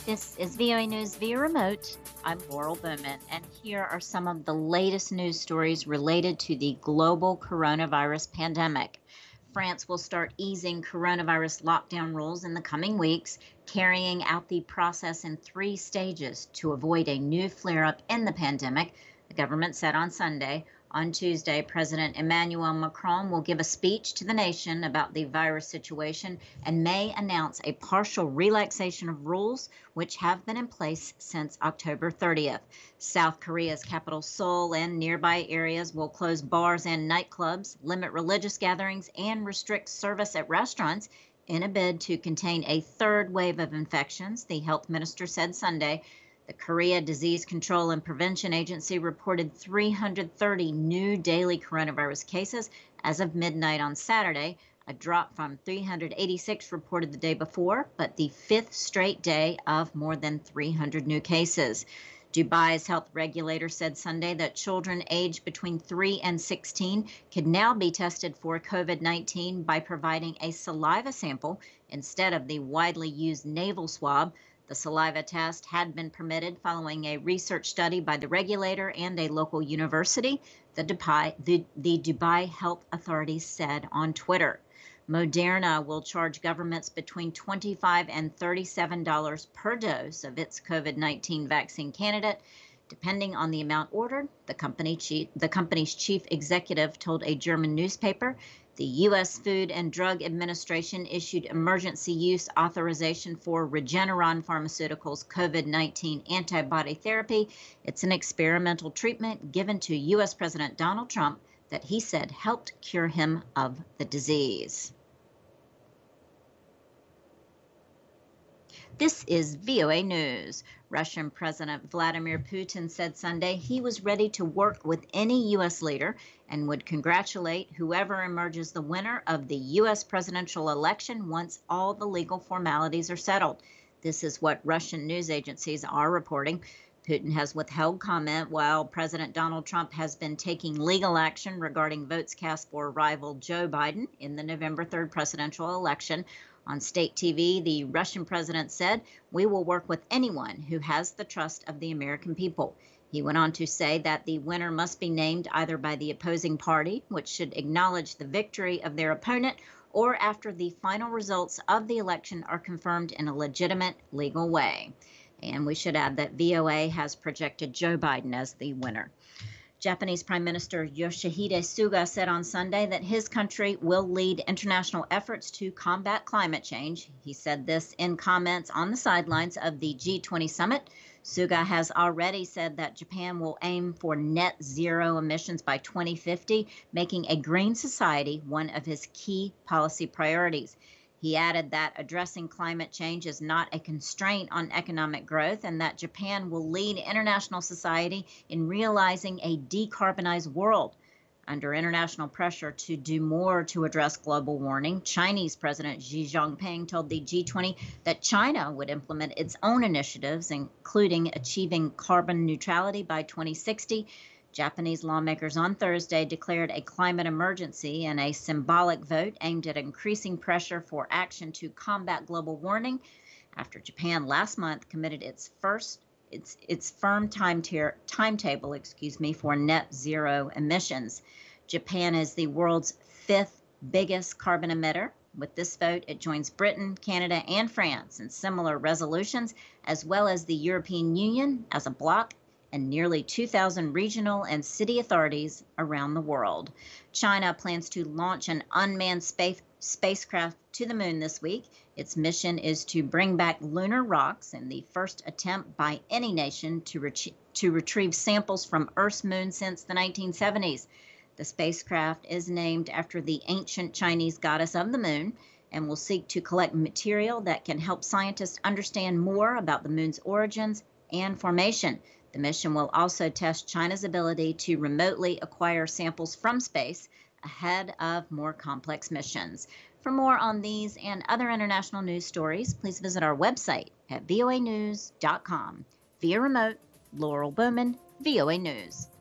This is VOA News via remote. I'm Laurel Bowman, and here are some of the latest news stories related to the global coronavirus pandemic. France will start easing coronavirus lockdown rules in the coming weeks, carrying out the process in 3 stages to avoid a new flare-up in the pandemic, the government said on Sunday. On Tuesday, President Emmanuel Macron will give a speech to the nation about the virus situation and may announce a partial relaxation of rules which have been in place since October 30th. South Korea's capital Seoul and nearby areas will close bars and nightclubs, limit religious gatherings, and restrict service at restaurants in a bid to contain a third wave of infections, the health minister said Sunday. The Korea Disease Control and Prevention Agency reported 330 new daily coronavirus cases as of midnight on Saturday, a drop from 386 reported the day before, but the fifth straight day of more than 300 new cases. Dubai's health regulator said Sunday that children aged between 3 and 16 could now be tested for COVID-19 by providing a saliva sample instead of the widely used nasal swab. The saliva test had been permitted following a research study by the regulator and a local university, the Dubai Health Authority said on Twitter. Moderna will charge governments between $25 and $37 per dose of its COVID-19 vaccine candidate, depending on the amount ordered, the company's chief executive told a German newspaper. The U.S. Food and Drug Administration issued emergency use authorization for Regeneron Pharmaceuticals' COVID-19 antibody therapy. It's an experimental treatment given to U.S. President Donald Trump that he said helped cure him of the disease. This is VOA News. Russian President Vladimir Putin said Sunday he was ready to work with any U.S. leader and would congratulate whoever emerges the winner of the U.S. presidential election once all the legal formalities are settled. This is what Russian news agencies are reporting. Putin has withheld comment while President Donald Trump has been taking legal action regarding votes cast for rival Joe Biden in the November 3rd presidential election. On state TV, the Russian president said, "We will work with anyone who has the trust of the American people." He went on to say that the winner must be named either by the opposing party, which should acknowledge the victory of their opponent, or after the final results of the election are confirmed in a legitimate legal way. And we should add that VOA has projected Joe Biden as the winner. Japanese Prime Minister Yoshihide Suga said on Sunday that his country will lead international efforts to combat climate change. He said this in comments on the sidelines of the G20 summit. Suga has already said that Japan will aim for net zero emissions by 2050, making a green society one of his key policy priorities. He added that addressing climate change is not a constraint on economic growth and that Japan will lead international society in realizing a decarbonized world. Under international pressure to do more to address global warming, Chinese President Xi Jinping told the G20 that China would implement its own initiatives, including achieving carbon neutrality by 2060. Japanese lawmakers on Thursday declared a climate emergency in a symbolic vote aimed at increasing pressure for action to combat global warming after Japan last month committed its firm timetable for net zero emissions. Japan is the world's fifth biggest carbon emitter. With this vote, it joins Britain, Canada, and France in similar resolutions, as well as the European Union as a bloc and nearly 2,000 regional and city authorities around the world. China plans to launch an unmanned spacecraft to the moon this week. Its mission is to bring back lunar rocks in the first attempt by any nation to retrieve samples from Earth's moon since the 1970s. The spacecraft is named after the ancient Chinese goddess of the moon and will seek to collect material that can help scientists understand more about the moon's origins and formation. The mission will also test China's ability to remotely acquire samples from space ahead of more complex missions. For more on these and other international news stories, please visit our website at voanews.com. Via remote, Laurel Bowman, VOA News.